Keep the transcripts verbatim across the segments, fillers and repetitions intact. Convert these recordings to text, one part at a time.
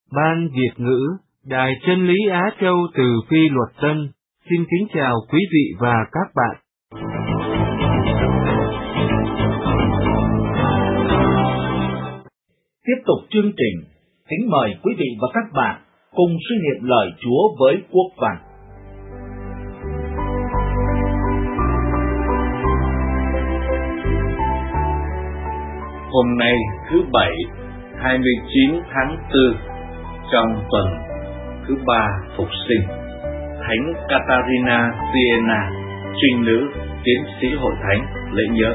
Ban Việt ngữ, Đài Chân lý Á Châu từ Phi Luật Tân, xin kính chào quý vị và các bạn. Tiếp tục chương trình, kính mời quý vị và các bạn cùng suy niệm lời Chúa với Quốc Văn. Hôm nay thứ Bảy, hai mươi chín tháng tư, trong tuần thứ ba Phục sinh, Thánh Catarina Siena, trinh nữ, tiến sĩ hội thánh, lễ nhớ.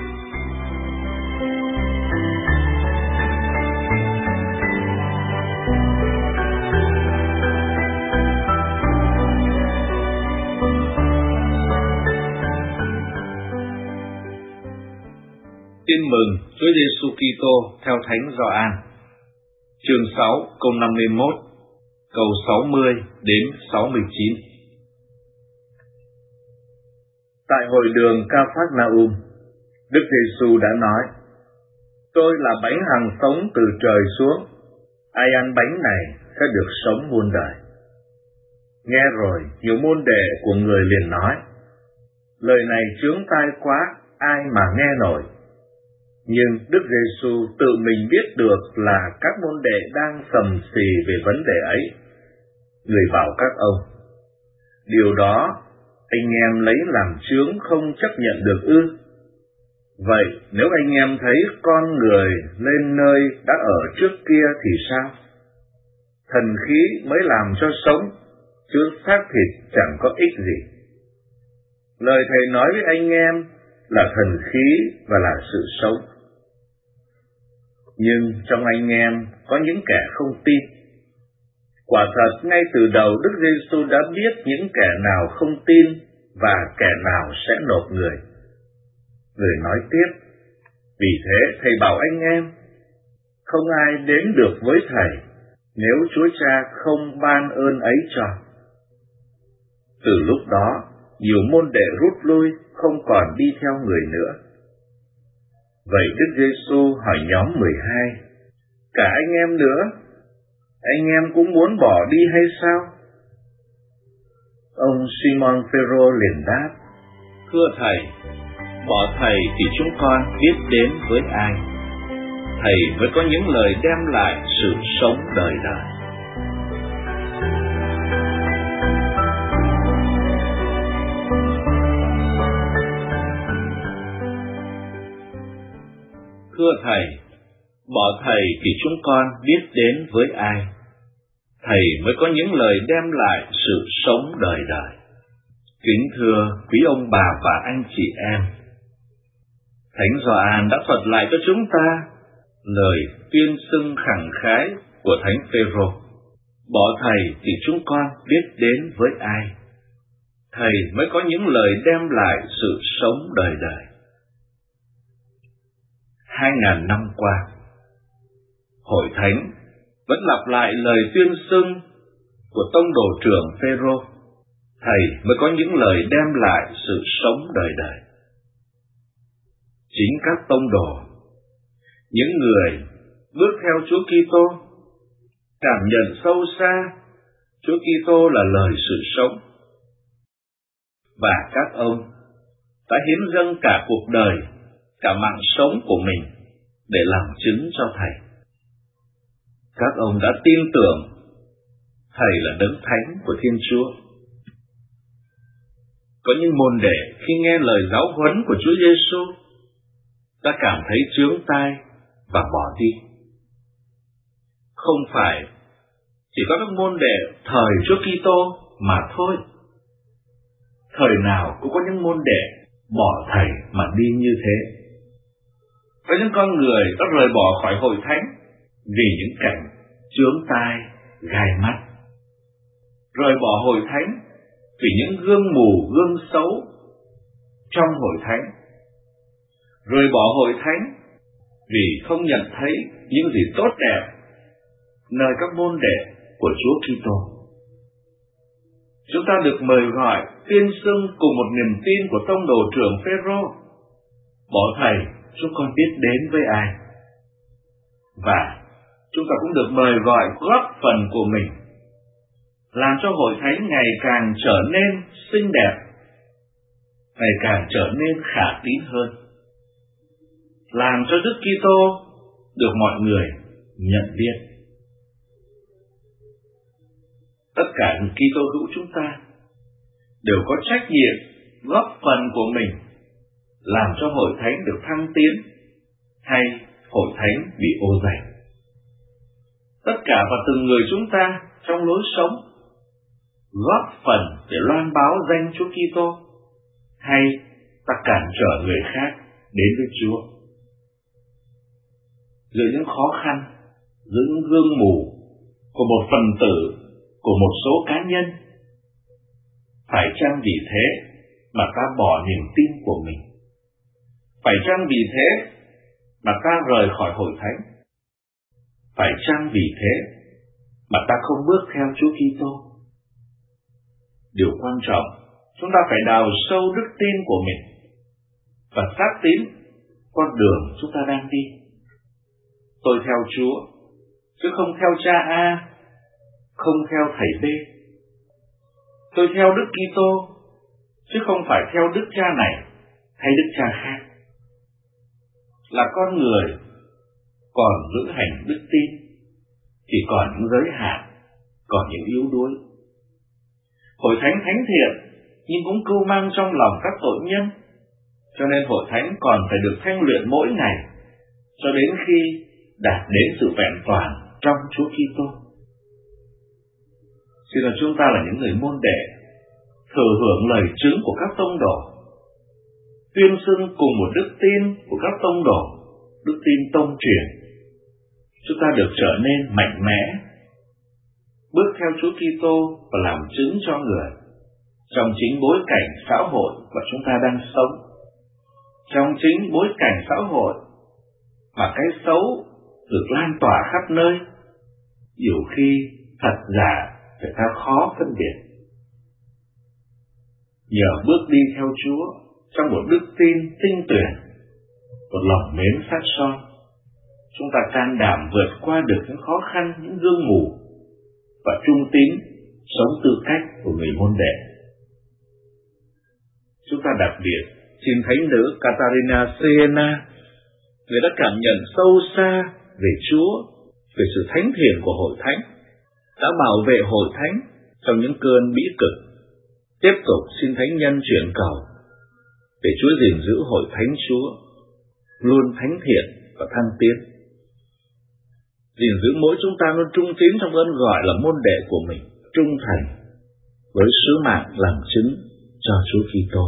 Tin mừng Chúa Giêsu Kitô theo Thánh Gioan, chương sáu, câu năm mươi mốt, câu sáu mươi đến sáu mươi chín. Tại hội đường Ca-phác-na-um, Đức Giêsu đã nói: Tôi là bánh hằng sống từ trời xuống, ai ăn bánh này sẽ được sống muôn đời. Nghe rồi, nhiều môn đệ của người liền nói: Lời này chướng tai quá, ai mà nghe nổi? Nhưng Đức Giêsu tự mình biết được là các môn đệ đang sầm xì về vấn đề ấy. Người bảo các ông: Điều đó anh em lấy làm chướng không chấp nhận được ư? Vậy nếu anh em thấy con người lên nơi đã ở trước kia thì sao? Thần khí mới làm cho sống, chứ xác thịt chẳng có ích gì. Lời Thầy nói với anh em là thần khí và là sự sống. Nhưng trong anh em có những kẻ không tin. Quả thật ngay từ đầu Đức Giêsu đã biết những kẻ nào không tin và kẻ nào sẽ nộp người. Người nói tiếp: Vì thế Thầy bảo anh em, không ai đến được với Thầy nếu Chúa Cha không ban ơn ấy cho. Từ lúc đó, nhiều môn đệ rút lui, không còn đi theo người nữa. Vậy Đức Giêsu hỏi nhóm mười hai: Cả anh em nữa, anh em cũng muốn bỏ đi hay sao? Ông Simon Phêrô liền đáp: Thưa Thầy, bỏ Thầy thì chúng con biết đến với ai? Thầy mới có những lời đem lại sự sống đời đời. Thưa Thầy, bỏ Thầy thì chúng con biết đến với ai? Thầy mới có những lời đem lại sự sống đời đời. Kính thưa quý ông bà và anh chị em, Thánh Gioan đã thuật lại cho chúng ta lời tuyên xưng khẳng khái của Thánh Phêrô: Bỏ Thầy thì chúng con biết đến với ai? Thầy mới có những lời đem lại sự sống đời đời. Hai ngàn năm qua, Hội Thánh vẫn lặp lại lời tuyên xưng của tông đồ trưởng Phêrô: Thầy mới có những lời đem lại sự sống đời đời. Chính các tông đồ, những người bước theo Chúa Kitô, cảm nhận sâu xa Chúa Kitô là lời sự sống, và các ông đã hiến dâng cả cuộc đời, cả mạng sống của mình để làm chứng cho Thầy. Các ông đã tin tưởng Thầy là Đấng Thánh của Thiên Chúa. Có những môn đệ khi nghe lời giáo huấn của Chúa Giêsu đã cảm thấy chướng tai và bỏ đi. Không phải chỉ có các môn đệ thời Chúa Kitô mà thôi. Thời nào cũng có những môn đệ bỏ Thầy mà đi như thế. Có những con người đã rời bỏ khỏi hội thánh vì những cảnh chướng tai, gai mắt. Rời bỏ hội thánh vì những gương mù, gương xấu trong hội thánh. Rời bỏ hội thánh vì không nhận thấy những gì tốt đẹp nơi các môn đệ của Chúa Kitô. Chúng ta được mời gọi tuyên xưng cùng một niềm tin của tông đồ trưởng Phêrô: Bỏ Thầy chúng con biết đến với ai? Và chúng ta cũng được mời gọi góp phần của mình, làm cho hội thánh ngày càng trở nên xinh đẹp, ngày càng trở nên khả tín hơn, làm cho Đức Kitô được mọi người nhận biết. Tất cả những Kitô hữu chúng ta đều có trách nhiệm góp phần của mình làm cho hội thánh được thăng tiến hay hội thánh bị ô dày. Tất cả và từng người chúng ta trong lối sống góp phần để loan báo danh Chúa Kitô hay ta cản trở người khác đến với Chúa. Giữa những khó khăn, giữa những gương mù của một phần tử, của một số cá nhân, phải chăng vì thế mà ta bỏ niềm tin của mình? Phải chăng vì thế mà ta rời khỏi hội thánh? Phải chăng vì thế mà ta không bước theo Chúa Kitô? Điều quan trọng, chúng ta phải đào sâu đức tin của mình và xác tín con đường chúng ta đang đi. Tôi theo Chúa, chứ không theo cha A, không theo thầy B. Tôi theo Đức Kitô, chứ không phải theo Đức Cha này hay Đức Cha khác. Là con người còn giữ hành đức tin thì còn những giới hạn, còn những yếu đuối. Hội thánh thánh thiện nhưng cũng cưu mang trong lòng các tội nhân, cho nên hội thánh còn phải được thanh luyện mỗi ngày cho đến khi đạt đến sự vẹn toàn trong Chúa Kitô. Xin là chúng ta là những người môn đệ thừa hưởng lời chứng của các tông đồ, tuyên xưng cùng một đức tin của các tông đồ, đức tin tông truyền. Chúng ta được trở nên mạnh mẽ, bước theo Chúa Kitô và làm chứng cho người trong chính bối cảnh xã hội mà chúng ta đang sống, trong chính bối cảnh xã hội mà cái xấu được lan tỏa khắp nơi, nhiều khi thật giả người ta khó phân biệt. Nhờ bước đi theo Chúa trong một đức tin tinh tuyển, một lòng mến sát son, chúng ta can đảm vượt qua được những khó khăn, những gương mù và trung tín sống tư cách của người môn đệ. Chúng ta đặc biệt xin thánh nữ Catarina Siena, người đã cảm nhận sâu xa về Chúa, về sự thánh thiện của hội thánh, đã bảo vệ hội thánh trong những cơn bĩ cực. Tiếp tục xin thánh nhân chuyển cầu để Chúa gìn giữ hội thánh Chúa luôn thánh thiện và thăng tiến, gìn giữ mỗi chúng ta luôn trung tín trong ơn gọi là môn đệ của mình, trung thành với sứ mạng làm chứng cho Chúa Kitô.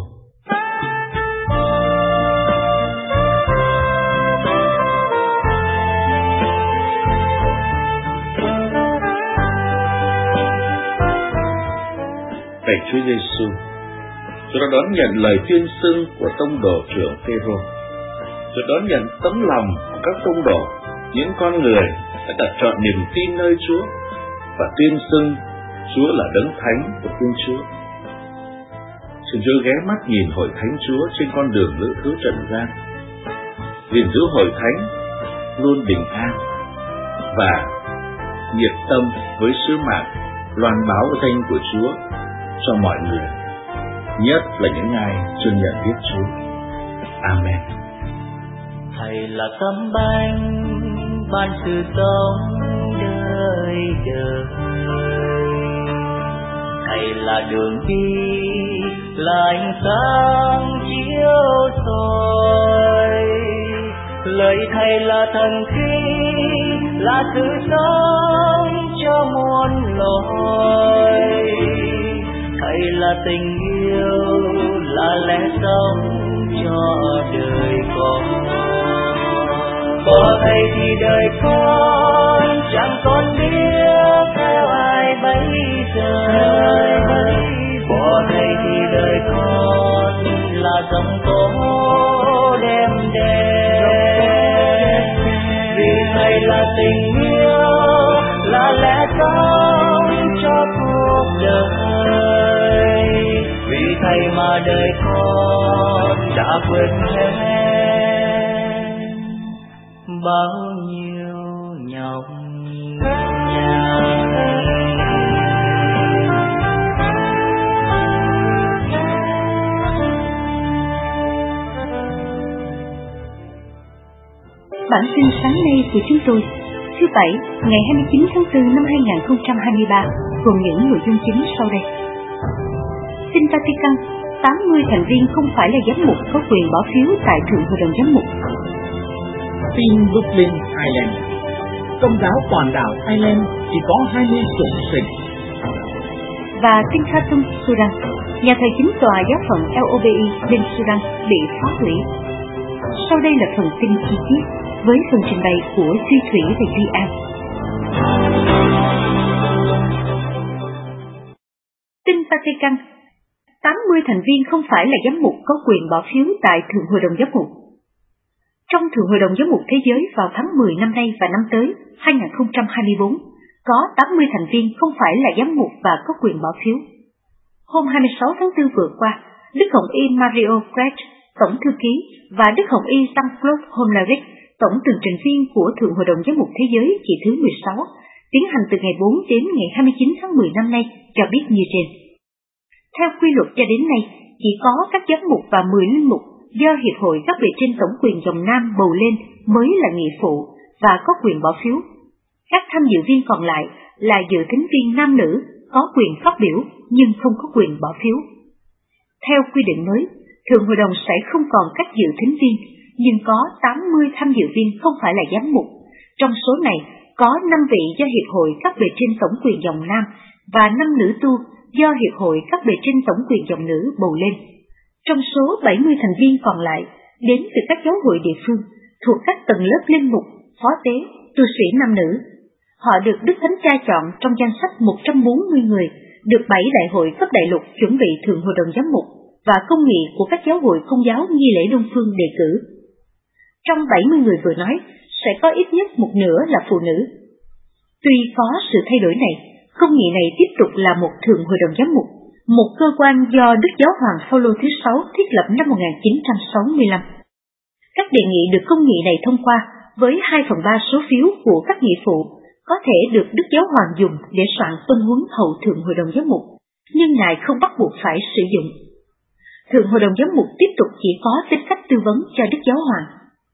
Lạy Chúa Giêsu, Chúa đã đón nhận lời tuyên xưng của tông đồ trưởng Phêrô. Chúa đón nhận tấm lòng của các tông đồ, những con người đã đặt trọn niềm tin nơi Chúa và tuyên xưng Chúa là đấng thánh của Thiên Chúa. Xin Chúa ghé mắt nhìn hội thánh Chúa trên con đường lữ thứ trần gian, gìn giữ hội thánh luôn bình an và nhiệt tâm với sứ mạng loan báo danh của Chúa cho mọi người, nhất là những ai chưa nhận biết Chúa. Amen. Thầy là tấm bánh ban sự sống đời đời, Thầy là đường đi, là ánh sáng chiếu soi. Lời Thầy là thần khí, là sự sống cho muôn loài. Thầy là tình yêu, là lẽ sống cho đời con. Có Thầy thì đời con chẳng còn biết theo ai bây giờ. Có Thầy thì đời con là dòng tố đêm đen. Vì Thầy là tình yêu, là lẽ sống cho cuộc đời. Vì Thầy mà đời con đã vượt hết bao nhiêu nhọc bản tin sáng nay của chúng tôi, thứ Bảy, ngày hai mươi chín tháng tư năm hai nghìn không trăm hai mươi ba, gồm những nội dung chính sau đây. Tin Vatican, tám mươi thành viên không phải là giám mục có quyền bỏ phiếu tại Thượng Hội đồng Giám mục. Tin Dublin, Ireland, Công giáo toàn đảo Ireland chỉ có hai mươi chủng sinh. Và tin Khartoum, Sudan, nhà thờ chính tòa giáo phận L O B I bên Sudan bị phá hủy. Sau đây là phần tin chi tiết với phần trình bày của Duy Thủy và Duy An. Tin Vatican, tám mươi thành viên không phải là giám mục có quyền bỏ phiếu tại Thượng Hội đồng Giám mục. Trong Thượng Hội đồng Giám mục Thế giới vào tháng mười năm nay và năm tới hai nghìn không trăm hai mươi bốn, có tám mươi thành viên không phải là giám mục và có quyền bỏ phiếu. Hôm hai mươi sáu tháng tư vừa qua, Đức Hồng Y Mario Grech, Tổng Thư ký, và Đức Hồng Y Jean-Claude Homlaric, Tổng tường trình viên của Thượng Hội đồng Giám mục Thế giới kỳ thứ mười sáu, tiến hành từ ngày bốn đến ngày hai mươi chín tháng mười năm nay, cho biết như trên. Theo quy luật cho đến nay, chỉ có các giám mục và mười linh mục do Hiệp hội các bề trên tổng quyền dòng Nam bầu lên mới là nghị phụ và có quyền bỏ phiếu. Các tham dự viên còn lại là dự tính viên nam nữ có quyền phát biểu nhưng không có quyền bỏ phiếu. Theo quy định mới, Thượng Hội đồng sẽ không còn các dự tính viên, nhưng có tám mươi tham dự viên không phải là giám mục. Trong số này có năm vị do Hiệp hội các bề trên tổng quyền dòng Nam và năm nữ tu do Hiệp hội các bề trên tổng quyền dòng nữ bầu lên. Trong số bảy mươi thành viên còn lại đến từ các giáo hội địa phương thuộc các tầng lớp linh mục, phó tế, tu sĩ nam nữ. Họ được Đức Thánh Cha chọn trong danh sách một trăm bốn mươi người được bảy đại hội cấp đại lục chuẩn bị Thượng Hội đồng Giám mục và công nghị của các giáo hội Công giáo Nghi lễ Đông phương đề cử. Trong bảy mươi người vừa nói, sẽ có ít nhất một nửa là phụ nữ. Tuy có sự thay đổi này, công nghị này tiếp tục là một Thượng Hội đồng Giám mục, một cơ quan do Đức Giáo hoàng Phaolô thứ sáu thiết lập năm một nghìn chín trăm sáu mươi lăm. Các đề nghị được công nghị này thông qua với hai phần ba số phiếu của các nghị phụ có thể được Đức Giáo hoàng dùng để soạn tuân huấn hậu Thượng Hội đồng Giám mục, nhưng Ngài không bắt buộc phải sử dụng. Thượng Hội đồng Giám mục tiếp tục chỉ có tính cách tư vấn cho Đức Giáo hoàng.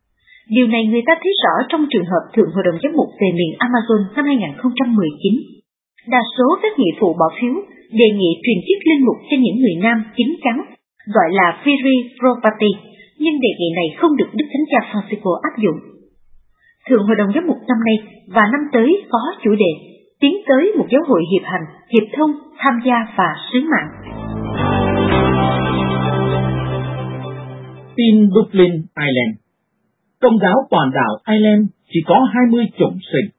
Điều này người ta thấy rõ trong trường hợp Thượng Hội đồng Giám mục về miền Amazon năm hai nghìn không trăm mười chín. Đa số các nghị phụ bỏ phiếu đề nghị truyền chức linh mục cho những người nam chính chắn, gọi là Firi Property, nhưng đề nghị này không được Đức Thánh Cha Francisco áp dụng. Thượng Hội đồng Giám mục năm nay và năm tới có chủ đề tiến tới một giáo hội hiệp hành, hiệp thông, tham gia và sứ mạng. Tin Dublin, Ireland, Công giáo toàn đảo Ireland chỉ có hai mươi chủng sinh.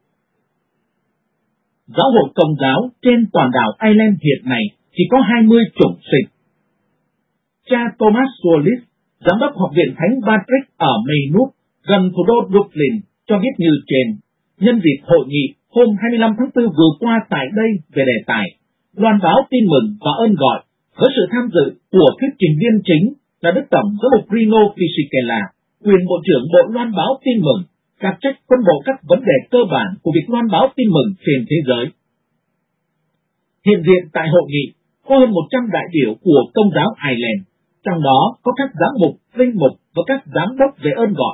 Giáo hội Công giáo trên toàn đảo Ireland hiện nay chỉ có hai mươi chủng sinh. Cha Thomas Wallis, giám đốc Học viện Thánh Patrick ở Maynooth, gần thủ đô Dublin, cho biết như trên, nhân dịp hội nghị hôm hai mươi lăm tháng tư vừa qua tại đây về đề tài loan báo tin mừng và ơn gọi với sự tham dự của thuyết trình viên chính là Đức Tổng giám mục Rino Fisichella, quyền Bộ trưởng Bộ loan báo tin mừng, đặc trách phân bổ các vấn đề cơ bản của việc loan báo tin mừng trên thế giới. Hiện diện tại hội nghị có hơn một trăm đại biểu của Công giáo Ireland, trong đó có các giám mục, linh mục và các giám đốc về ơn gọi.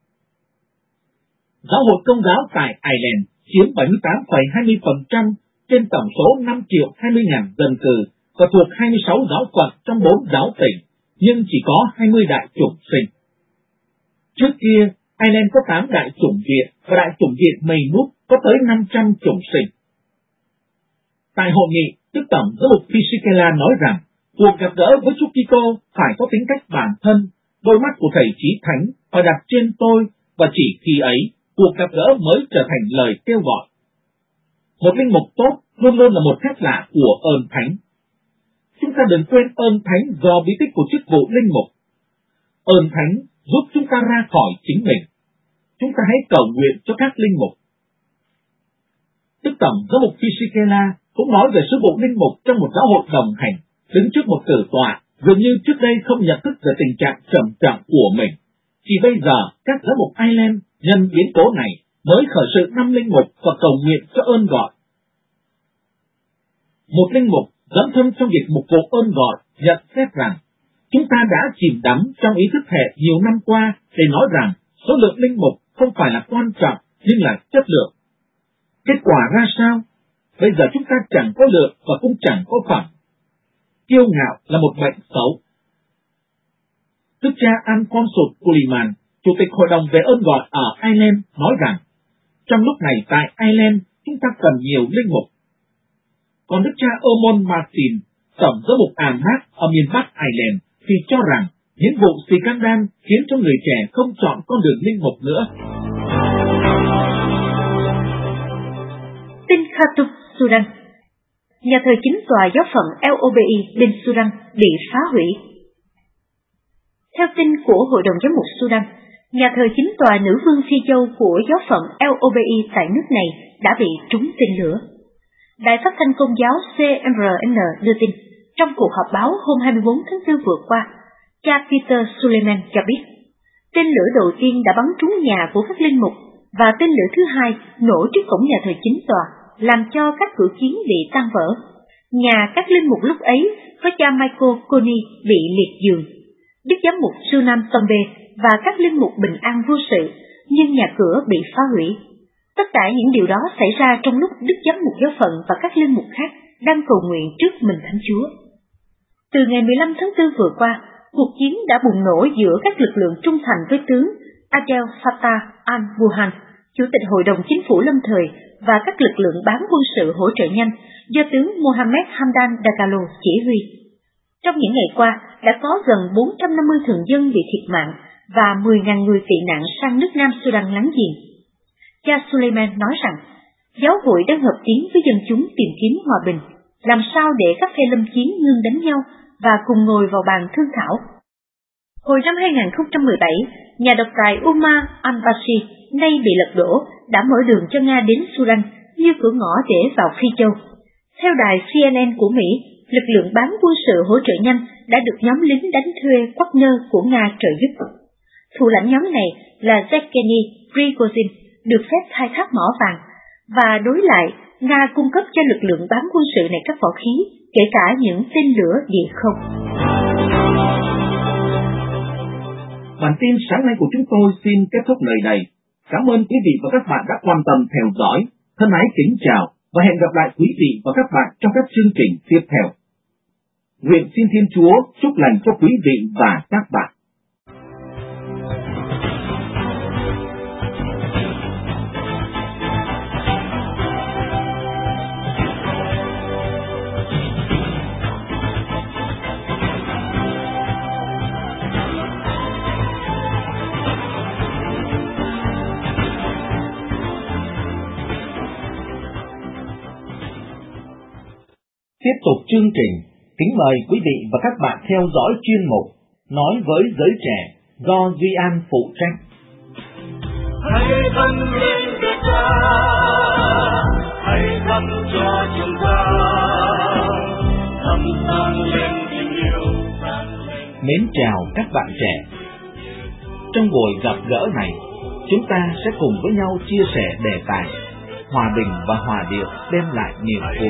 Giáo hội Công giáo tại Ireland chiếm bảy mươi tám phẩy hai mươi phần trăm trên tổng số năm triệu hai mươi nghìn dân cư và thuộc hai mươi sáu giáo phận trong bốn giáo tỉnh, nhưng chỉ có hai mươi đại chủng sinh. Trước kia, Ireland có tám đại chủng viện và đại chủng viện Maynooth có tới năm trăm chủng sinh. Tại hội nghị, Đức Tổng giám mục Fisichella nói rằng cuộc gặp gỡ với Chúa Kitô phải có tính cách bản thân, đôi mắt của Thầy Chí Thánh phải đặt trên tôi, và chỉ khi ấy cuộc gặp gỡ mới trở thành lời kêu gọi. Một linh mục tốt luôn luôn là một phép lạ của ơn thánh. Chúng ta đừng quên ơn thánh do bí tích của chức vụ linh mục. Ơn thánh giúp chúng ta ra khỏi chính mình. Chúng ta hãy cầu nguyện cho các linh mục. Đức Tổng giám mục Fisichella cũng nói về sứ vụ linh mục trong một giáo hội đồng hành, đứng trước một tử tọa, dường như trước đây không nhận thức về tình trạng trầm trọng của mình. Chỉ bây giờ, các giám mục Ireland nhân biến cố này mới khởi sự năm linh mục và cầu nguyện cho ơn gọi. Một linh mục dấn thân trong việc mục vụ ơn gọi nhận xét rằng chúng ta đã chìm đắm trong ý thức hệ nhiều năm qua để nói rằng số lượng linh mục không phải là quan trọng, nhưng là chất lượng. Kết quả ra sao? Bây giờ chúng ta chẳng có lượng và cũng chẳng có phẩm. Kiêu ngạo là một bệnh xấu. Đức cha Alphonsus Culiman, Chủ tịch Hội đồng về ơn gọi ở Ireland, nói rằng, trong lúc này tại Ireland, chúng ta cần nhiều linh mục. Còn Đức cha Eamon Martin, Tổng giám mục Armagh ở miền Bắc Ireland, thì cho rằng những vụ scandal khiến cho người trẻ không chọn con đường linh mục nữa. Tin Khartoum, Sudan. Nhà thờ chính tòa giáo phận L O B I bên Sudan bị phá hủy. Theo tin của Hội đồng Giám mục Sudan, nhà thờ chính tòa nữ vương Phi Châu của giáo phận L O B I tại nước này đã bị trúng tên lửa. Đài phát thanh Công giáo C M R N đưa tin, trong cuộc họp báo hôm hai mươi bốn tháng tư vừa qua, cha Peter Suleiman cho biết, tên lửa đầu tiên đã bắn trúng nhà của các linh mục, và tên lửa thứ hai nổ trước cổng nhà thờ chính tòa, làm cho các cửa kiến bị tan vỡ. Nhà các linh mục lúc ấy có cha Michael Coney bị liệt giường, Đức giám mục Sunam Tombe và các linh mục bình an vô sự, nhưng nhà cửa bị phá hủy. Tất cả những điều đó xảy ra trong lúc Đức giám mục giáo phận và các linh mục khác đang cầu nguyện trước mình Thánh Chúa. Từ ngày mười lăm tháng tư vừa qua, cuộc chiến đã bùng nổ giữa các lực lượng trung thành với tướng Abdel Fattah al-Burhan, Chủ tịch Hội đồng Chính phủ lâm thời, và các lực lượng bán quân sự hỗ trợ nhanh do tướng Mohammed Hamdan Dagalo chỉ huy. Trong những ngày qua, đã có gần bốn trăm năm mươi thường dân bị thiệt mạng và mười nghìn người tị nạn sang nước Nam Sudan láng giềng. Cha Suleiman nói rằng, giáo hội đang hợp tín với dân chúng tìm kiếm hòa bình, làm sao để các phe lâm chiến ngưng đánh nhau và cùng ngồi vào bàn thương thảo. Hồi năm hai nghìn không trăm mười bảy, nhà độc tài Umar al-Bashir, nay bị lật đổ, đã mở đường cho Nga đến Sudan như cửa ngõ để vào Phi Châu. Theo đài C N N của Mỹ, lực lượng bán quân sự hỗ trợ nhanh đã được nhóm lính đánh thuê Wagner của Nga trợ giúp. Thủ lãnh nhóm này là Yevgeny Prigozhin được phép khai thác mỏ vàng, và đối lại, Nga cung cấp cho lực lượng bán quân sự này các võ khí, kể cả những tên lửa địa không. Bản tin sáng nay của chúng tôi xin kết thúc nơi đây. Cảm ơn quý vị và các bạn đã quan tâm theo dõi. Thân ái kính chào và hẹn gặp lại quý vị và các bạn trong các chương trình tiếp theo. Nguyện xin Thiên Chúa chúc lành cho quý vị và các bạn. Tiếp tục chương trình, kính mời quý vị và các bạn theo dõi chuyên mục Nói với giới trẻ do Duy An phụ trách. Hãy thân lên Việt Nam, hãy thắp cho chúng ta, thắp sáng lên tình yêu. Mến chào các bạn trẻ. Trong buổi gặp gỡ này, chúng ta sẽ cùng với nhau chia sẻ đề tài hòa bình và hòa điệu đem lại niềm vui.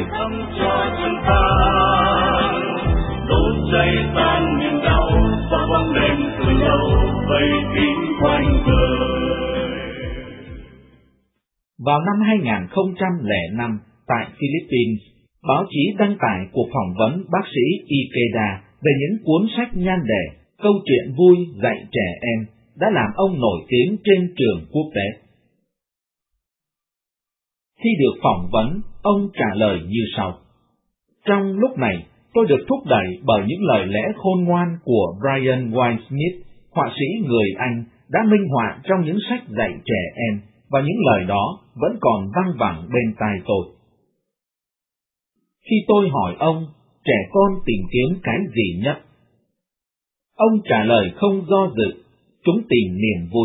Vào năm hai nghìn không trăm lẻ năm, tại Philippines, báo chí đăng tải cuộc phỏng vấn bác sĩ Ikeda về những cuốn sách nhan đề Câu chuyện vui dạy trẻ em đã làm ông nổi tiếng trên trường quốc tế. Khi được phỏng vấn, ông trả lời như sau. Trong lúc này, tôi được thúc đẩy bởi những lời lẽ khôn ngoan của Brian Wildsmith, họa sĩ người Anh, đã minh họa trong những sách dạy trẻ em, và những lời đó vẫn còn văng vẳng bên tai tôi. Khi tôi hỏi ông, trẻ con tìm kiếm cái gì nhất? Ông trả lời không do dự, chúng tìm niềm vui.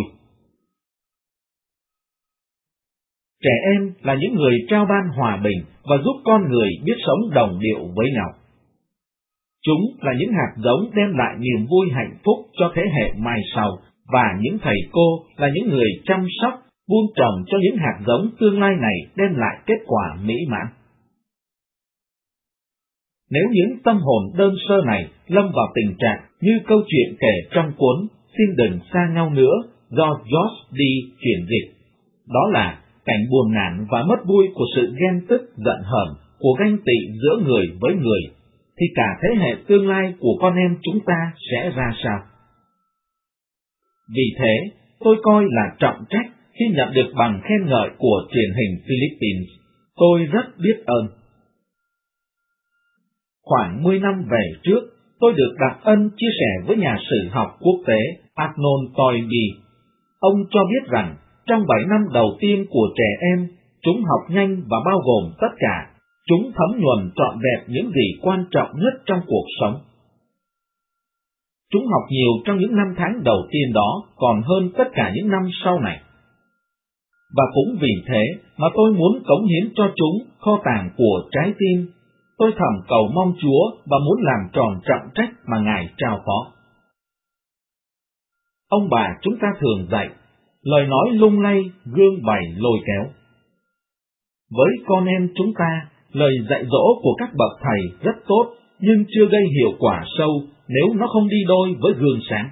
Trẻ em là những người trao ban hòa bình và giúp con người biết sống đồng điệu với nhau. Chúng là những hạt giống đem lại niềm vui hạnh phúc cho thế hệ mai sau, và những thầy cô là những người chăm sóc, vuông trồng cho những hạt giống tương lai này đem lại kết quả mỹ mãn. Nếu những tâm hồn đơn sơ này lâm vào tình trạng như câu chuyện kể trong cuốn Xin đừng xa nhau nữa, do George D. chuyển dịch. Đó là cảnh buồn nản và mất vui của sự ghen tức giận hờn, của ganh tị giữa người với người, thì cả thế hệ tương lai của con em chúng ta sẽ ra sao? Vì thế, tôi coi là trọng trách khi nhận được bằng khen ngợi của truyền hình Philippines. Tôi rất biết ơn. Khoảng mười năm về trước, tôi được đặc ân chia sẻ với nhà sử học quốc tế Arnold Toynbee. Ông cho biết rằng, trong bảy năm đầu tiên của trẻ em, chúng học nhanh và bao gồm tất cả. Chúng thấm nhuần trọn vẹn những gì quan trọng nhất trong cuộc sống. Chúng học nhiều trong những năm tháng đầu tiên đó còn hơn tất cả những năm sau này. Và cũng vì thế mà tôi muốn cống hiến cho chúng kho tàng của trái tim. Tôi thầm cầu mong Chúa và muốn làm tròn trọng trách mà Ngài trao phó. Ông bà chúng ta thường dạy, lời nói lung lay, gương bày lôi kéo. Với con em chúng ta, lời dạy dỗ của các bậc thầy rất tốt, nhưng chưa gây hiệu quả sâu nếu nó không đi đôi với gương sáng.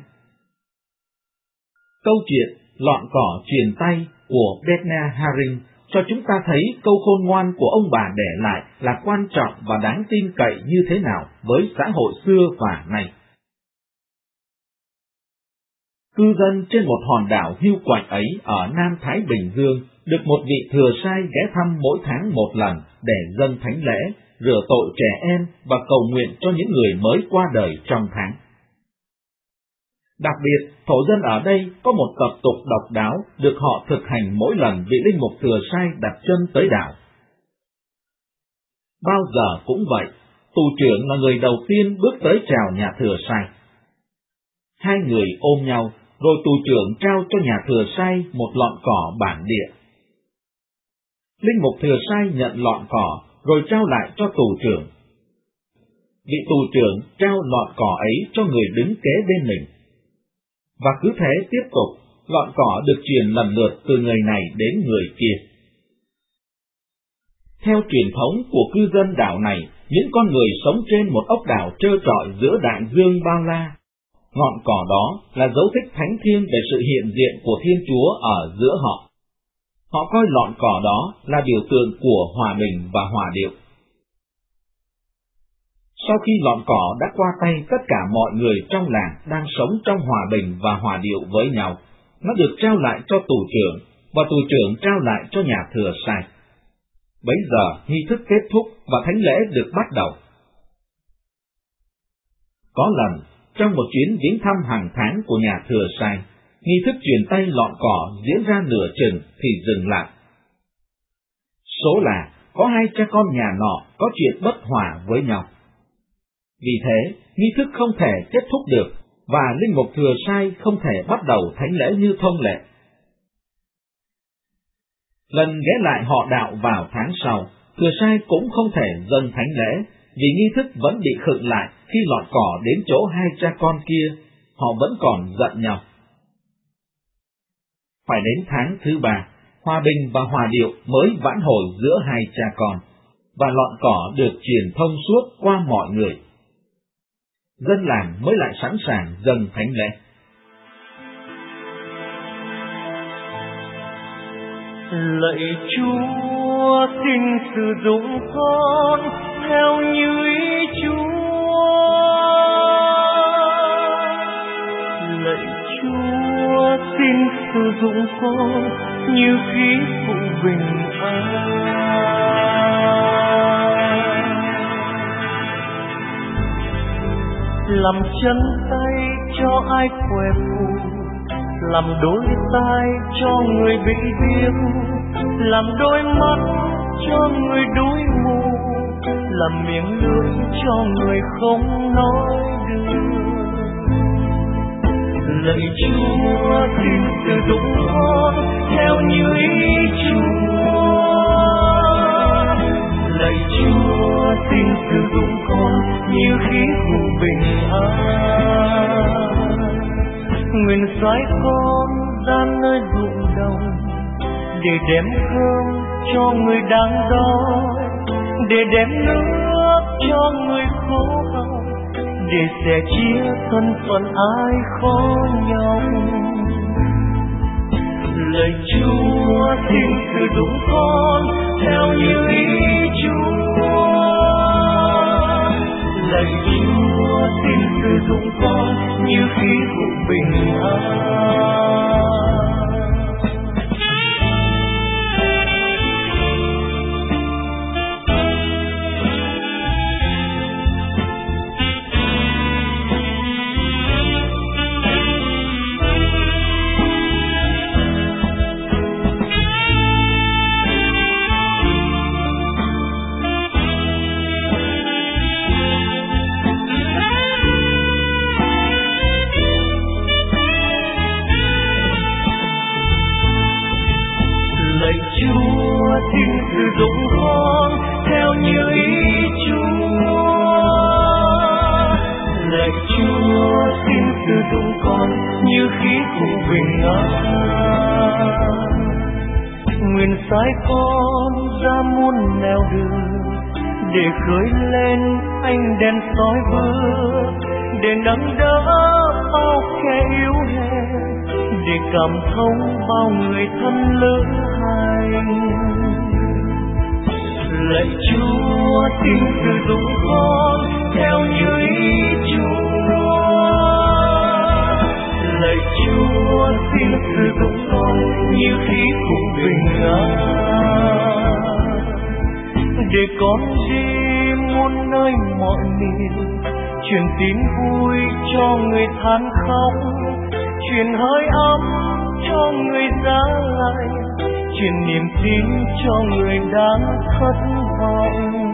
Câu chuyện Lọn cỏ truyền tay của Bernard Haring cho chúng ta thấy câu khôn ngoan của ông bà để lại là quan trọng và đáng tin cậy như thế nào với xã hội xưa và nay. Cư dân trên một hòn đảo hiu quạnh ấy ở Nam Thái Bình Dương được một vị thừa sai ghé thăm mỗi tháng một lần để dâng thánh lễ, rửa tội trẻ em và cầu nguyện cho những người mới qua đời trong tháng. Đặc biệt, thổ dân ở đây có một tập tục độc đáo được họ thực hành mỗi lần vị linh mục thừa sai đặt chân tới đảo. Bao giờ cũng vậy, tù trưởng là người đầu tiên bước tới chào nhà thừa sai. Hai người ôm nhau, rồi tù trưởng trao cho nhà thừa sai một lọn cỏ bản địa. Linh mục thừa sai nhận lọn cỏ, rồi trao lại cho tù trưởng. Vị tù trưởng trao lọn cỏ ấy cho người đứng kế bên mình. Và cứ thế tiếp tục, lọn cỏ được truyền lần lượt từ người này đến người kia. Theo truyền thống của cư dân đảo này, những con người sống trên một ốc đảo trơ trọi giữa đại dương bao la. Ngọn cỏ đó là dấu tích thánh thiêng về sự hiện diện của Thiên Chúa ở giữa họ. Họ coi lọn cỏ đó là biểu tượng của hòa bình và hòa điệu. Sau khi lọn cỏ đã qua tay tất cả mọi người trong làng đang sống trong hòa bình và hòa điệu với nhau, nó được trao lại cho tù trưởng, và tù trưởng trao lại cho nhà thừa sai. Bấy giờ nghi thức kết thúc và thánh lễ được bắt đầu. Có lần, trong một chuyến viếng thăm hàng tháng của nhà thừa sai, nghi thức truyền tay lọn cỏ diễn ra nửa chừng thì dừng lại. Số là có hai cha con nhà nọ có chuyện bất hòa với nhau. Vì thế, nghi thức không thể kết thúc được, và linh mục thừa sai không thể bắt đầu thánh lễ như thông lệ. Lần ghé lại họ đạo vào tháng sau, thừa sai cũng không thể dâng thánh lễ, vì nghi thức vẫn bị khựng lại khi lọn cỏ đến chỗ hai cha con kia, họ vẫn còn giận nhau. Phải đến tháng thứ ba, hòa bình và hòa điệu mới vãn hồi giữa hai cha con, và lọn cỏ được truyền thông suốt qua mọi người. Dân làng mới lại sẵn sàng dâng thánh lễ. Lạy Chúa, xin sử dụng con theo như ý Chúa. Lạy Chúa, xin sử dụng con như khí phụ bình an. Làm chân tay cho ai què phù, làm đôi tai cho người bị điếc, làm đôi mắt cho người đuối mù, làm miệng lưỡi cho người không nói được. Lạy Chúa, xin sử dụng con theo như ý Chúa. Lạy Chúa, xin sử dụng con như khí cụ bình an. Nguyện sai con ra nơi ruộng đồng để đem cơm cho người đang đói, để đem nước cho người khổ đau, để sẻ chia thân phận ai khó nhọc. Lạy Chúa xin sử dụng con theo như ý Chúa. Lạy Chúa xin sử dụng con như khí cụ bình an. Xin sử dụng con theo như ý Chúa. Lạy Chúa xin sử dụng con như khí cụ bình an. Nguyện sai con ra muôn nẻo đường để khơi lên ánh đèn soi bước, để nâng đỡ bao kẻ yếu hèn, để cảm thông bao người thân lỡ hành. Lạy Chúa xin sử dụng con theo như ý Chúa. Lạy Chúa xin sử dụng con như khí cụ bình an, để con đi muôn nơi mọi miền, truyền tin vui cho người than khóc, truyền hơi ấm cho người giá lạnh, truyền niềm tin cho người đang thất vọng.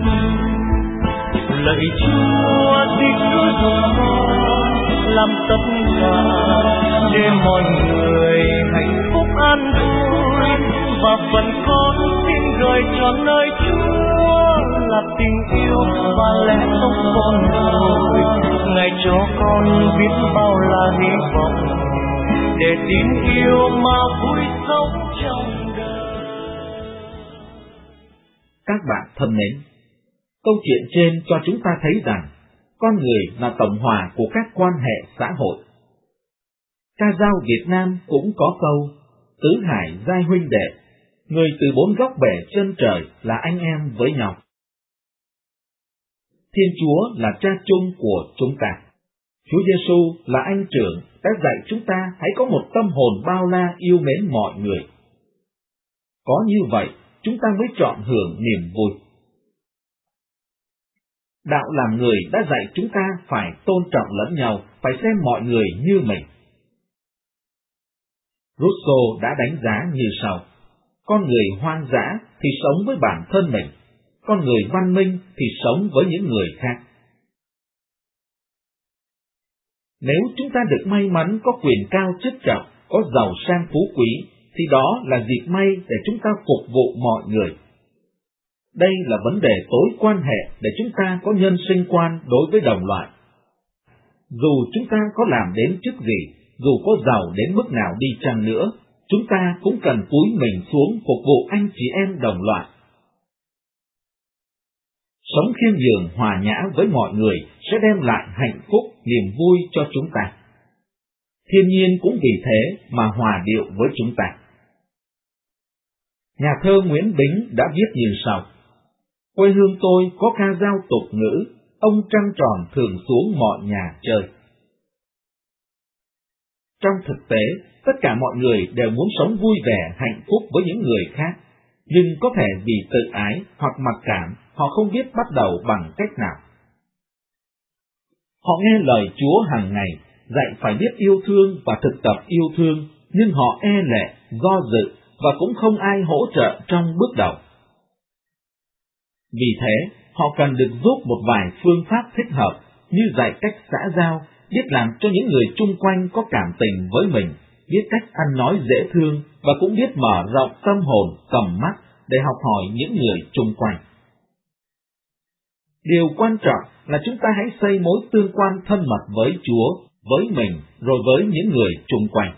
Lạy Chúa xin sử dụng con làm tất cả để mọi người hạnh phúc an vui, và phần con xin gửi trọn nơi Chúa là tình yêu và lẽ sống con người. Ngài cho con biết bao là hy vọng để tin yêu mà vui sống trong đời. Các bạn thân mến, câu chuyện trên cho chúng ta thấy rằng con người là tổng hòa của các quan hệ xã hội. Ca dao Việt Nam cũng có câu tứ hải giai huynh đệ, người từ bốn góc bể chân trời là anh em với nhau. Thiên Chúa là cha chung của chúng ta. Chúa Giêsu là anh trưởng đã dạy chúng ta hãy có một tâm hồn bao la yêu mến mọi người. Có như vậy, chúng ta mới chọn hưởng niềm vui. Đạo làm người đã dạy chúng ta phải tôn trọng lẫn nhau, phải xem mọi người như mình. Rousseau đã đánh giá như sau: con người hoang dã thì sống với bản thân mình, con người văn minh thì sống với những người khác. Nếu chúng ta được may mắn có quyền cao chức trọng, có giàu sang phú quý, thì đó là dịp may để chúng ta phục vụ mọi người. Đây là vấn đề tối quan hệ để chúng ta có nhân sinh quan đối với đồng loại. Dù chúng ta có làm đến chức gì, dù có giàu đến mức nào đi chăng nữa, chúng ta cũng cần cúi mình xuống phục vụ anh chị em đồng loại. Sống khiêm nhường hòa nhã với mọi người sẽ đem lại hạnh phúc, niềm vui cho chúng ta. Thiên nhiên cũng vì thế mà hòa điệu với chúng ta. Nhà thơ Nguyễn Bính đã viết như sau: quê hương tôi có ca dao tục ngữ, ông trăng tròn thường xuống mọi nhà chơi. Trong thực tế, tất cả mọi người đều muốn sống vui vẻ, hạnh phúc với những người khác, nhưng có thể vì tự ái hoặc mặc cảm, họ không biết bắt đầu bằng cách nào. Họ nghe lời Chúa hàng ngày, dạy phải biết yêu thương và thực tập yêu thương, nhưng họ e lệ, do dự và cũng không ai hỗ trợ trong bước đầu. Vì thế, họ cần được giúp một vài phương pháp thích hợp, như dạy cách xã giao, biết làm cho những người chung quanh có cảm tình với mình, biết cách ăn nói dễ thương và cũng biết mở rộng tâm hồn, tầm mắt để học hỏi những người chung quanh. Điều quan trọng là chúng ta hãy xây mối tương quan thân mật với Chúa, với mình, rồi với những người chung quanh.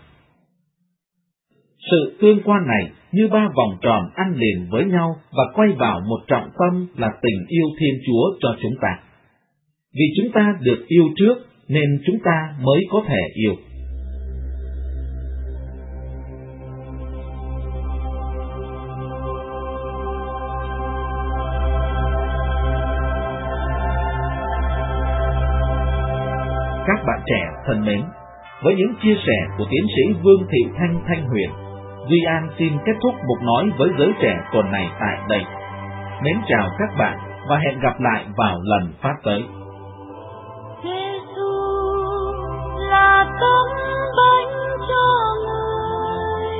Sự tương quan này như ba vòng tròn ăn liền với nhau và quay vào một trọng tâm là tình yêu Thiên Chúa cho chúng ta. Vì chúng ta được yêu trước nên chúng ta mới có thể yêu. Các bạn trẻ thân mến, với những chia sẻ của tiến sĩ Vương Thị Thanh Thanh Huyền, Duy An xin kết thúc mục nói với giới trẻ tuần này tại đây. Mến chào các bạn và hẹn gặp lại vào lần phát tới. Giê-xu là tấm bánh cho người,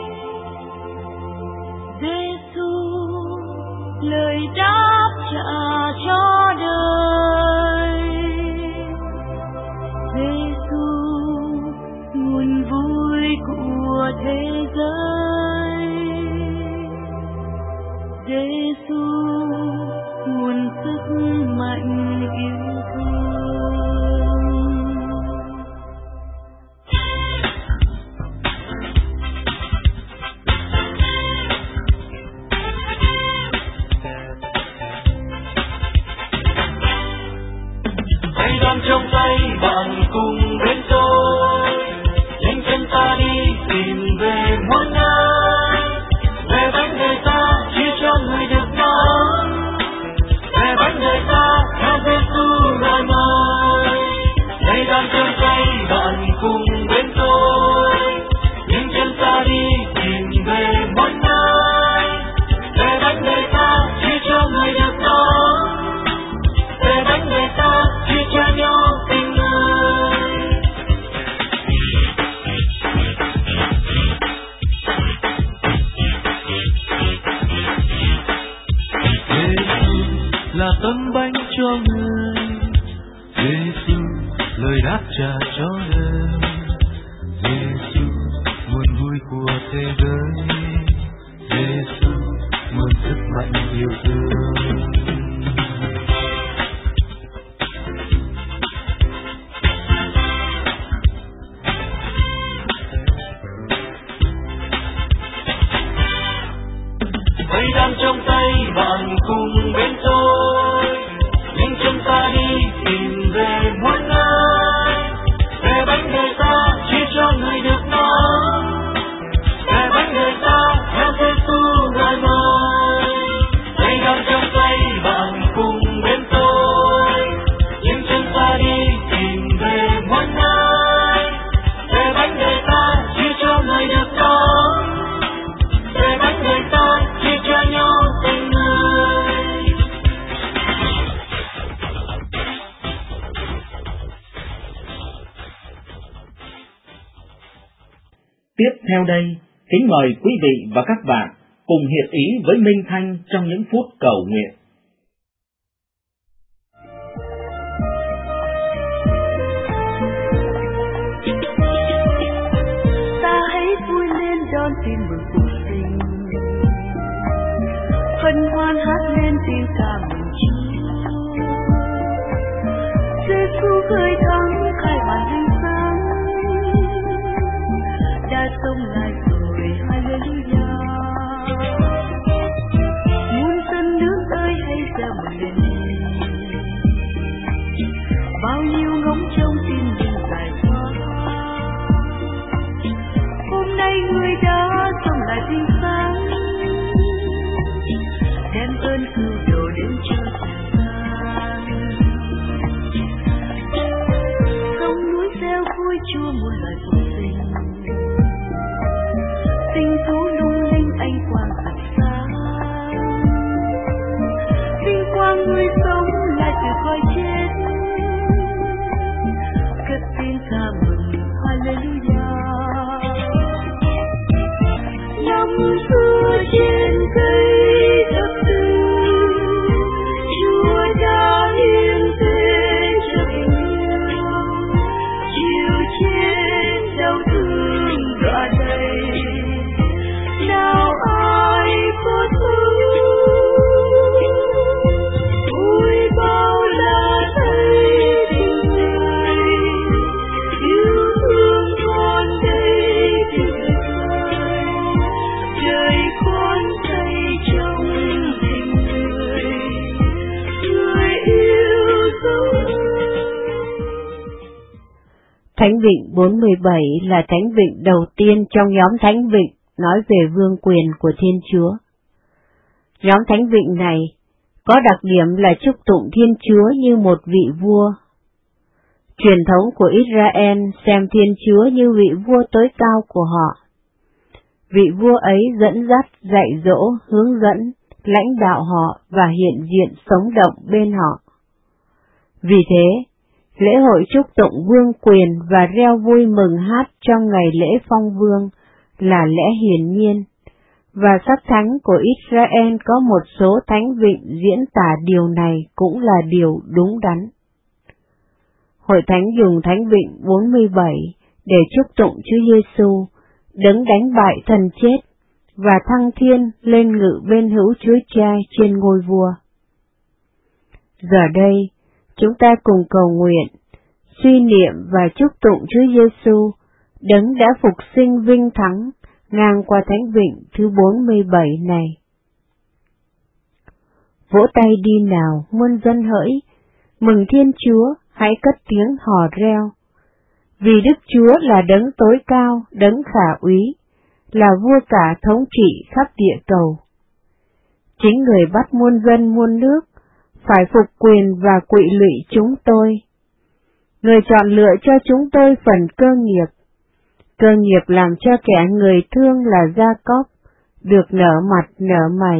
Giê-xu lời đáp trả cho đời, Giê-xu nguồn vui của thế giới, Giê-xu nguồn sức mạnh yêu thương. Hãy đem trong tay bạn cùng bên tôi, nhanh chân ta đi tìm về muôn nơi, về bánh đời ta chia cho người được ngon, về bánh đời ta theo Giê-xu gọi mời. Hãy đem trong tay bạn cùng bên tôi, nhanh chân ta đi tìm về muôn nơi, về bánh đời ta chia cho người được ngon, về bánh đời ta chia cho nhau tình người. Giê-xu là tấm bánh cho người, Giê-xu lời đáp trả cho đời, Giê-xu nguồn vui của thế giới, Giê-xu nguồn sức mạnh yêu thương. Hãy đem trong tay bạn cùng bên tôi, nhanh chân ta đi tìm về muôn nơi, về bánh đời ta chia cho người được ngon, về bánh đời ta theo Giê-xu gọi mời. Hãy đem trong tay bạn cùng bên tôi, nhanh chân ta đi tìm về muôn nơi, về bánh đời ta chia cho người được ngon, về bánh đời ta chia cho nhau tình người. Tiếp theo đây, kính mời quý vị và các bạn cùng hiệp ý với Minh Thanh trong những phút cầu nguyện. Ta hãy vui lên đón tin mừng phục sinh, hân hoan hát lên tiếng ca mừng Chúa. Giê-xu khơi thắng khai màn ánh sáng, đã sống lại rồi, hallelujah. Muôn dân nước ơi hãy reo mừng lên đi, bao nhiêu ngóng trông tin mừng giải thoát. Hôm nay người đã sống lại tinh sáng, đem ơn cứu độ đến cho trần gian. Sông núi reo vui Chúa muôn loài phục sinh, tinh tú lung linh ánh quang rực sáng. Vinh quang người sống lại từ cõi chết, cất tiếng ca mừng hallelujah. Năm xưa trên cây thập tự, Chúa đã hiến thế cho tình yêu, chịu chết đau thương đoạn đầy, nào ai có thương. Ôi bao la thấy tình người, yêu thương con đây tuyệt vời, đời con thấy trong tình người, người yêu dấu. Thánh Vịnh bốn mươi bảy là thánh vịnh đầu tiên trong nhóm thánh vịnh nói về vương quyền của Thiên Chúa. Nhóm thánh vịnh này có đặc điểm là chúc tụng Thiên Chúa như một vị vua. Truyền thống của Israel xem Thiên Chúa như vị vua tối cao của họ. Vị vua ấy dẫn dắt, dạy dỗ, hướng dẫn, lãnh đạo họ và hiện diện sống động bên họ. Vì thế, lễ hội chúc tụng vương quyền và reo vui mừng hát trong ngày lễ phong vương là lẽ hiển nhiên, và sách thánh của Israel có một số thánh vịnh diễn tả điều này cũng là điều đúng đắn. Hội thánh dùng thánh vịnh bốn mươi bảy để chúc tụng Chúa Giêsu, đấng đánh bại thần chết và thăng thiên lên ngự bên hữu Chúa Cha trên ngôi vua. Giờ đây, chúng ta cùng cầu nguyện, suy niệm và chúc tụng Chúa Giêsu, đấng đã phục sinh vinh thắng ngang qua thánh vịnh thứ bốn mươi bảy này. Vỗ tay đi nào, muôn dân hỡi, mừng Thiên Chúa, hãy cất tiếng hò reo. Vì Đức Chúa là đấng tối cao, đấng khả úy, là vua cả thống trị khắp địa cầu. Chính người bắt muôn dân muôn nước, phải phục quyền và quỵ lụy chúng tôi. Người chọn lựa cho chúng tôi phần cơ nghiệp, cơ nghiệp làm cho kẻ người thương là Gia-cốp, được nở mặt nở mày.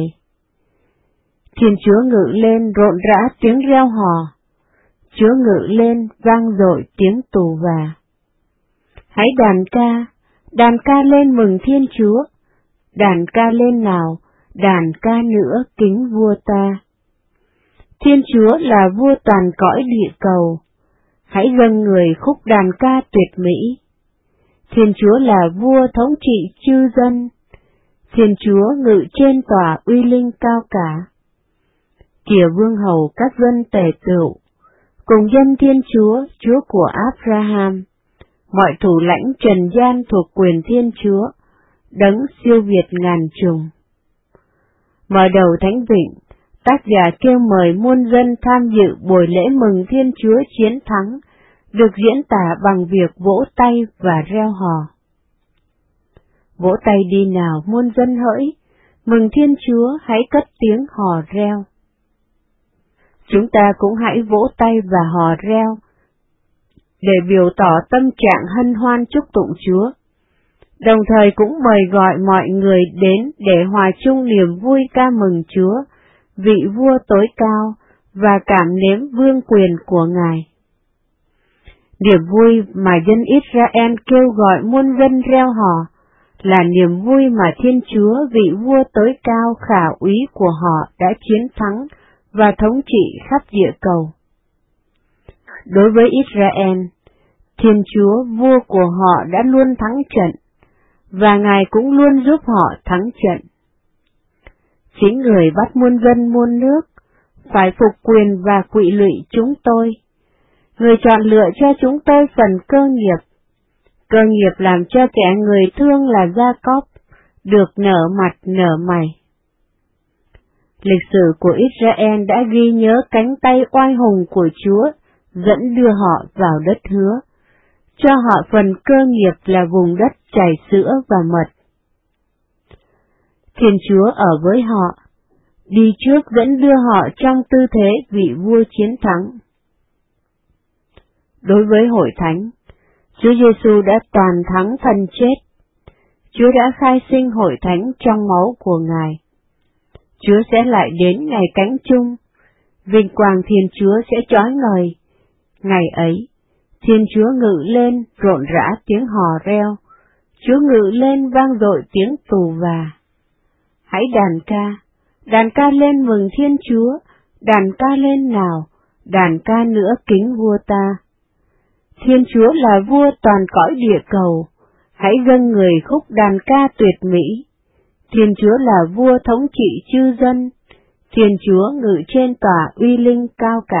Thiên Chúa ngự lên rộn rã tiếng reo hò, Chúa ngự lên vang dội tiếng tù và. Hãy đàn ca, đàn ca lên mừng Thiên Chúa, đàn ca lên nào, đàn ca nữa kính vua ta. Thiên Chúa là vua toàn cõi địa cầu, hãy dâng người khúc đàn ca tuyệt mỹ. Thiên Chúa là vua thống trị chư dân, Thiên Chúa ngự trên tòa uy linh cao cả. Kìa vương hầu các dân tề tựu, cùng dân Thiên Chúa, Chúa của Abraham, mọi thủ lãnh trần gian thuộc quyền Thiên Chúa, đấng siêu việt ngàn trùng. Mở đầu thánh vịnh, tác giả kêu mời muôn dân tham dự buổi lễ mừng Thiên Chúa chiến thắng, được diễn tả bằng việc vỗ tay và reo hò. Vỗ tay đi nào muôn dân hỡi, mừng Thiên Chúa, hãy cất tiếng hò reo. Chúng ta cũng hãy vỗ tay và hò reo, để biểu tỏ tâm trạng hân hoan chúc tụng Chúa, đồng thời cũng mời gọi mọi người đến để hòa chung niềm vui ca mừng Chúa, vị vua tối cao, và cảm nếm vương quyền của Ngài. Niềm vui mà dân Israel kêu gọi muôn dân reo hò là niềm vui mà Thiên Chúa, vị vua tối cao khả úy của họ đã chiến thắng và thống trị khắp địa cầu. Đối với Israel, Thiên Chúa, vua của họ đã luôn thắng trận, và Ngài cũng luôn giúp họ thắng trận. Chính người bắt muôn dân muôn nước, phải phục quyền và quỵ lụy chúng tôi. Người chọn lựa cho chúng tôi phần cơ nghiệp, cơ nghiệp làm cho kẻ người thương là Gia-cốp, được nở mặt nở mày. Lịch sử của Israel đã ghi nhớ cánh tay oai hùng của Chúa, dẫn đưa họ vào đất hứa, cho họ phần cơ nghiệp là vùng đất chảy sữa và mật. Thiên Chúa ở với họ, đi trước dẫn đưa họ trong tư thế vị vua chiến thắng. Đối với hội thánh, Chúa Giêsu đã toàn thắng thần chết. Chúa đã khai sinh hội thánh trong máu của Ngài. Chúa sẽ lại đến ngày cánh chung, vinh quang Thiên Chúa sẽ chói ngời. Ngày ấy, Thiên Chúa ngự lên rộn rã tiếng hò reo, Chúa ngự lên vang dội tiếng tù và. Hãy đàn ca, đàn ca lên mừng Thiên Chúa, đàn ca lên nào, đàn ca nữa kính vua ta. Thiên Chúa là vua toàn cõi địa cầu, hãy dâng người khúc đàn ca tuyệt mỹ. Thiên Chúa là vua thống trị chư dân, Thiên Chúa ngự trên tòa uy linh cao cả.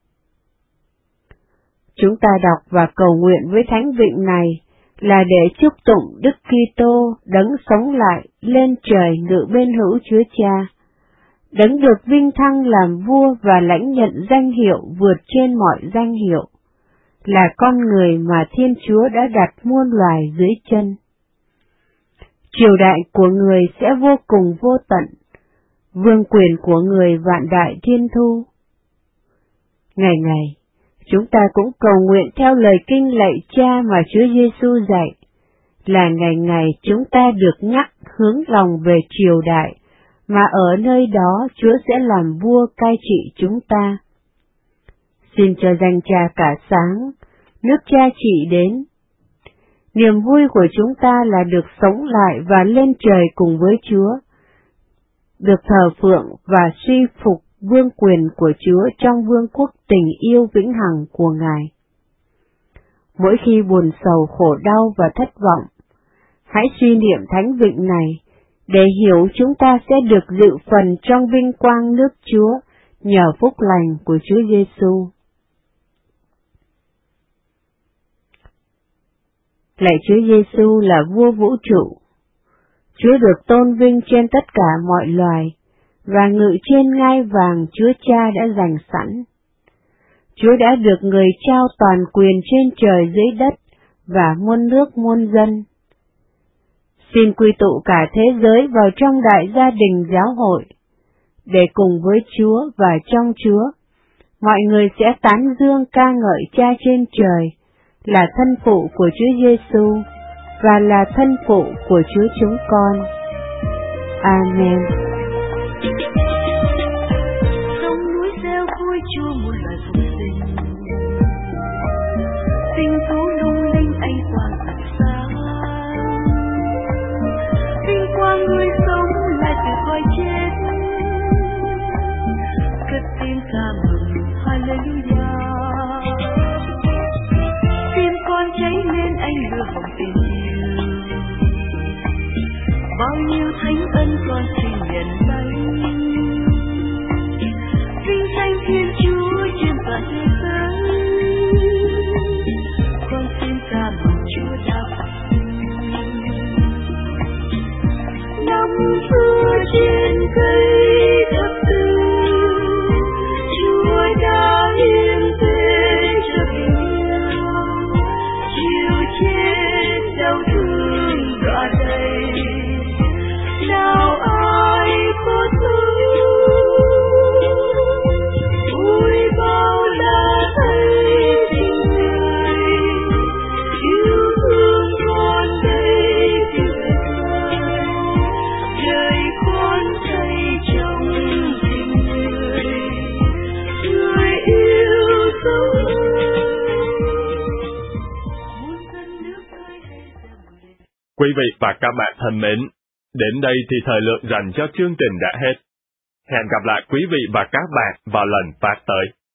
Chúng ta đọc và cầu nguyện với thánh vịnh này là để chúc tụng Đức Kitô đấng sống lại lên trời ngự bên hữu Chúa Cha, đấng được vinh thăng làm vua và lãnh nhận danh hiệu vượt trên mọi danh hiệu, là con người mà Thiên Chúa đã đặt muôn loài dưới chân. Triều đại của người sẽ vô cùng vô tận, vương quyền của người vạn đại thiên thu. Ngày ngày, Chúng ta cũng cầu nguyện theo lời kinh lạy Cha mà Chúa Giêsu dạy, là ngày ngày chúng ta được nhắc hướng lòng về triều đại, mà ở nơi đó Chúa sẽ làm vua cai trị chúng ta. Xin cho danh Cha cả sáng, nước Cha trị đến. Niềm vui của chúng ta là được sống lại và lên trời cùng với Chúa, được thờ phượng và suy phục vương quyền của Chúa trong vương quốc tình yêu vĩnh hằng của Ngài. Mỗi khi buồn sầu, khổ đau và thất vọng, hãy suy niệm thánh vịnh này để hiểu chúng ta sẽ được dự phần trong vinh quang nước Chúa nhờ phúc lành của Chúa Giêsu. Lạy Chúa Giêsu là vua vũ trụ, Chúa được tôn vinh trên tất cả mọi loài và ngự trên ngai vàng Chúa Cha đã dành sẵn. Chúa đã được người trao toàn quyền trên trời dưới đất và muôn nước muôn dân. Xin quy tụ cả thế giới vào trong đại gia đình giáo hội, để cùng với Chúa và trong Chúa, mọi người sẽ tán dương ca ngợi Cha trên trời, là thân phụ của Chúa Giêsu và là thân phụ của Chúa chúng con. Amen. Sông núi reo vui Chúa muôn loài phục sinh, tinh tú lung linh ánh quang rực sáng, vinh quang người sống lại từ cõi chết, cất tiếng ca mừng Hallelujah. Tim con cháy lên ánh lửa hồng tình yêu, bao nhiêu thánh ân con xin nhận lấy, vinh danh Thiên Chúa trên toàn thế giới, con xin ca mừng Chúa đã phục sinh. Năm xưa trên cây thập tự, Chúa đã hiến tế cho tình yêu, chịu chết đau thương đoạn đầy, nào ai có thương, ôi bao la thấy tình người, yêu thương con đây tuyệt vời, đời con thấy trong tình người, người yêu dấu. Quý vị và các bạn thân mến, đến đây thì thời lượng dành cho chương trình đã hết. Hẹn gặp lại quý vị và các bạn vào lần phát tới.